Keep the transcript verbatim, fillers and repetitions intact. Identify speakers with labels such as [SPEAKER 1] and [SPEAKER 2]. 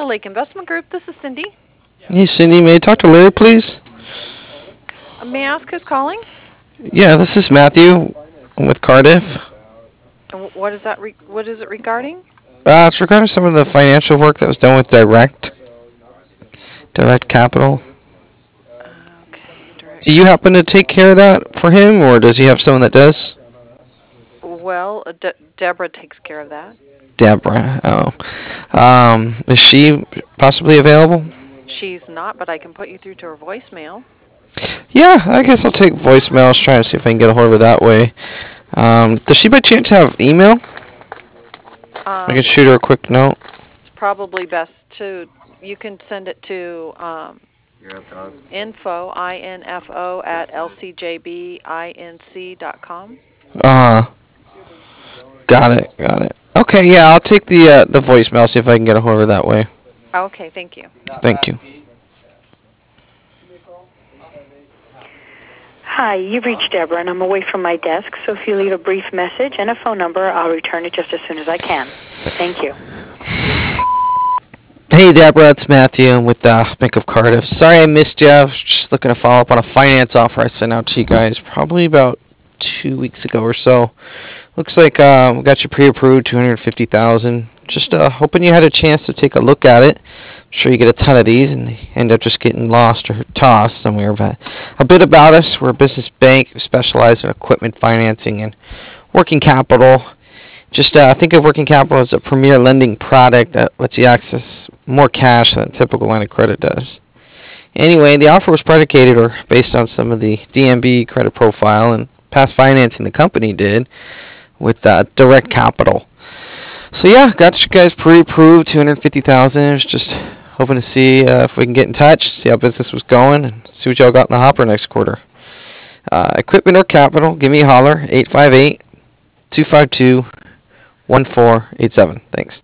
[SPEAKER 1] Lake Investment Group. This is Cindy.
[SPEAKER 2] Hey, Cindy, may I talk to Larry, please?
[SPEAKER 1] Uh, may I ask who's calling?
[SPEAKER 2] Yeah, this is Matthew with Cardiff.
[SPEAKER 1] And what is that? Re- what is it regarding?
[SPEAKER 2] Uh, it's regarding some of the financial work that was done with Direct, Direct Capital.
[SPEAKER 1] Okay. Direct.
[SPEAKER 2] Do you happen to take care of that for him, or does he have someone that does?
[SPEAKER 1] Well, uh, De- Deborah takes care of that.
[SPEAKER 2] Deborah. Oh. Um, is she possibly available?
[SPEAKER 1] She's not, but I can put you through to her voicemail.
[SPEAKER 2] Yeah, I guess I'll take voicemails, try to see if I can get a hold of her that way. Um, does she by chance have email?
[SPEAKER 1] Um,
[SPEAKER 2] I can shoot her a quick note.
[SPEAKER 1] It's probably best to, you can send it to um, info, I N F O, at L C J B inc dot com.
[SPEAKER 2] Uh, got it, got it. Okay, yeah, I'll take the uh, the voicemail, see if I can get a hold of her that way.
[SPEAKER 1] Okay, thank you.
[SPEAKER 2] Thank you.
[SPEAKER 3] Hi, you've reached Deborah, and I'm away from my desk, so if you leave a brief message and a phone number, I'll return it just as soon as I can. Thank you.
[SPEAKER 2] Hey, Deborah, it's Matthew. I'm with uh, Bank of Cardiff. Sorry I missed you. I was just looking to follow up on a finance offer I sent out to you guys probably about two weeks ago or so. Looks like uh, we got you pre-approved, two hundred fifty thousand dollars. Just uh, hoping you had a chance to take a look at it. I'm sure you get a ton of these and they end up just getting lost or tossed somewhere. But a bit about us: we're a business bank. We specialize in equipment financing and working capital. Just uh, think of working capital as a premier lending product that lets you access more cash than a typical line of credit does. Anyway, the offer was predicated or based on some of the D M B credit profile and past financing the company did with uh, Direct Capital. So yeah, got you guys pre-approved, two hundred fifty thousand dollars. Just hoping to see uh, if we can get in touch, see how business was going, and see what y'all got in the hopper next quarter. Uh, equipment or capital, give me a holler, eight five eight, two five two, one four eight seven. Thanks.